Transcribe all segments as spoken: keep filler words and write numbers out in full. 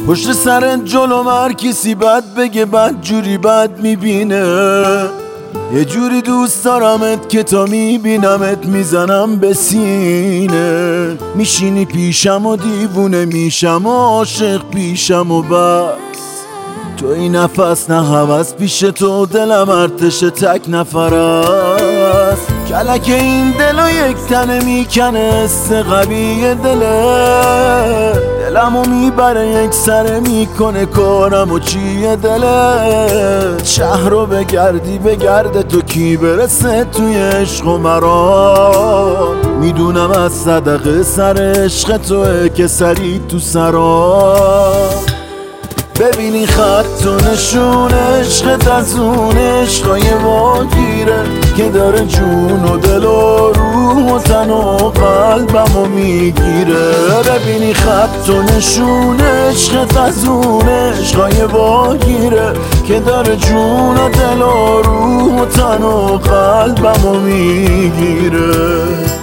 پشت سرت جلو هر کسی بد بگه بد جوری بد میبینه. یه جوری دوست دارمت که تا میبینمت میزنم به سینه. میشینی پیشم و دیوونه میشم و عاشق پیشم و بس. تو این نفس نه هوس پیش تو دلم ارتش تک نفر است. کلک این دلو یک تنه میکنه است قوی دله. دلمو میبره یک سره میکنه کارمو چیه دله. شهر رو بگردی بگرده تو کی برسه توی عشق و مرا. میدونم از صدقه سر عشق توه که سری تو سرا. ببینی خط و نشون عشقت از اون عشقای واگیره که داره جون و دل و روح و تن و قلبمو میگیره. ببینی خط و نشون عشقت از اون عشقای واگیره که داره جون و دل و روح و تن و قلبمو میگیره.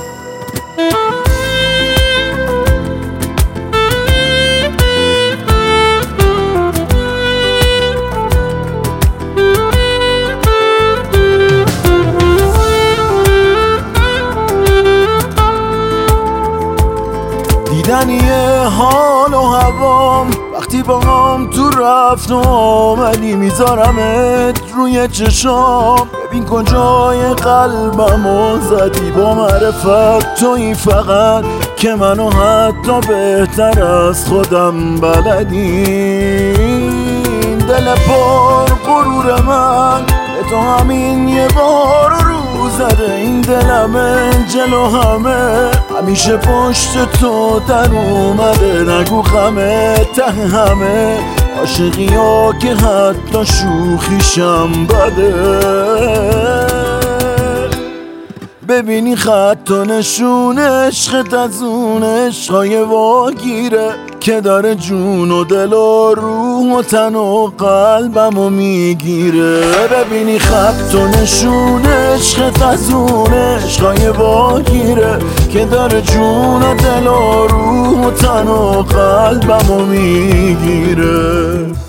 دیدنیه حال و هوام وقتی با هم تو رفت و آمدی. میذارمت روی چشام ببین کجای قلبمو زدی. با معرفت تویی فقط که منو حتی بهتر از خودم بلدی. دل پر غرور من به تو همین یه بار رو زده. این دلمه جلو همه همیشه پشت تو در اومده. نگو غمه ته همه عاشقی ها که حتی شوخیشم بده. ببینی خط و نشون عشقت از اون عشقای واگیره که داره جون و دل و روح و تن و قلبمو میگیره. ببینی خط و نشون عشقت از اون عشقای واگیره که داره جون و دل و روح و تن و قلبمو میگیره.